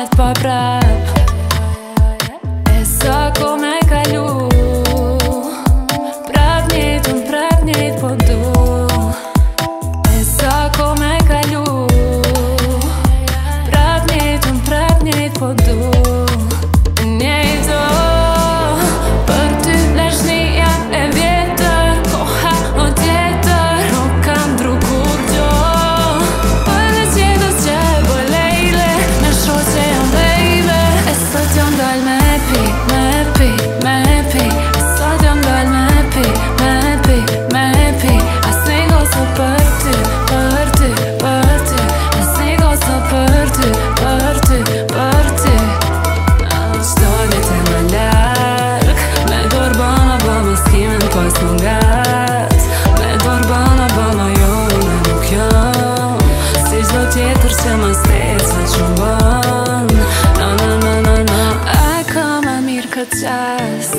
pa prap. E sa ko me kalu, prap njejt po du. E sa ko me kalu, prap njejt po du. Njejto për ty lashnia e vjetër, koha o tjetër, nuk kam dru kur gjo. Për e qetos që e bo lejle, me shro që jam bejle. E sot jam dal me pi, me pi, me pi. E sot jam dal me pi, me pi, me pi. As një goso për ty, për ty, për ty. As një goso për ty, për ty, për ty. Shtolit e më larg, me dorë bëna bëma s'kimen pas më ngat. Me dorë bëna bëma jo në nuk jam, si gjdo tjetër që më stesa që më bën. Na na na na na, a ka ma mirë këtë qas,